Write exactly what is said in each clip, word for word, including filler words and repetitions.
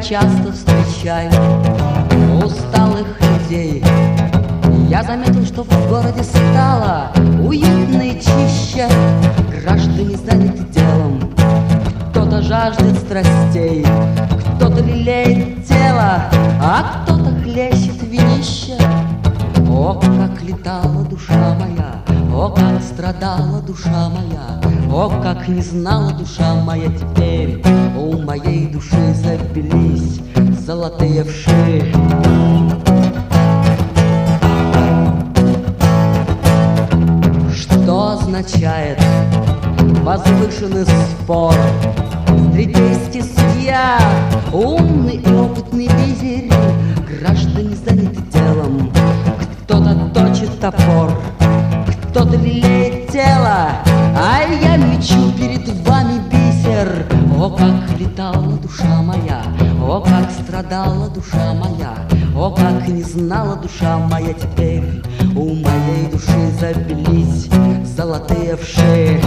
часто встречаю усталых людей. Я заметил, что в городе стало уютно и чище. Граждане заняты делом, кто-то жаждет страстей, кто-то лелеет тело, а кто-то хлещет винище. О, как летала душа моя, о, как страдала душа моя, о, как не знала душа моя теперь. У моей души забились золотые вши. Что означает возвышенный спор? Среди судья, умный и опытный визирь, граждане заняты делом, кто-то точит топор, кто-то лелеет тело, а я мечу перед вами бисер. О, как летала душа моя, о, как страдала душа моя, о, как не знала душа моя теперь. У моей души забились золотые вши.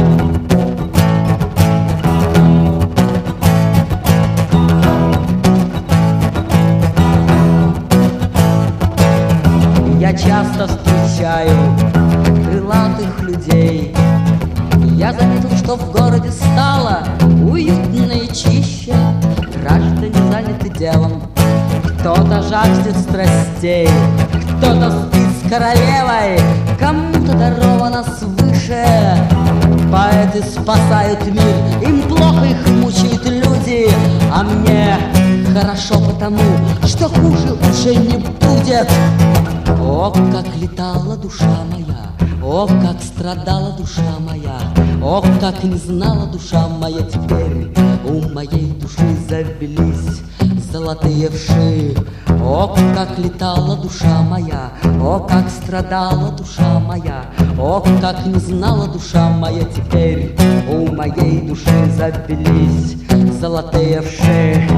Я часто встречаю крылатых людей. Я заметил, что в городе стало уютно и чище. Граждане заняты делом, кто-то жаждет страстей, кто-то спит с королевой, кому-то даровано свыше. Поэты спасают мир, им плохо, их мучают люди, а мне хорошо потому, что хуже уже не будет. О, как летала душа моя, о, как страдала душа моя, о, как не знала душа моя теперь. У моей души забились золотые вши. О, как летала душа моя, о, как страдала душа моя, о, как не знала душа моя теперь. У моей души забились золотые вши.